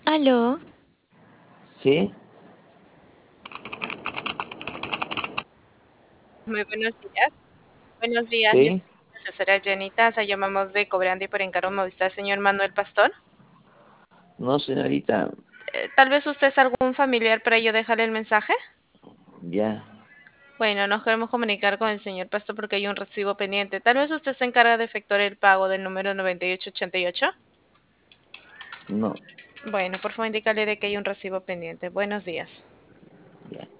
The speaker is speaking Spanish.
Aló, Sí, muy buenos días. Buenos días, le sí, saluda la asesora Janita. Llamamos de Cobrando y por encargo Movistar, señor Manuel Pastor. no, señorita, Tal vez usted es algún familiar para yo dejarle el mensaje. ya, Bueno, nos queremos comunicar con el señor Pastor porque hay un recibo pendiente. Tal vez usted se encarga de efectuar el pago del número 9888. no, Bueno, por favor, indícale de que hay un recibo pendiente. Buenos días. ya.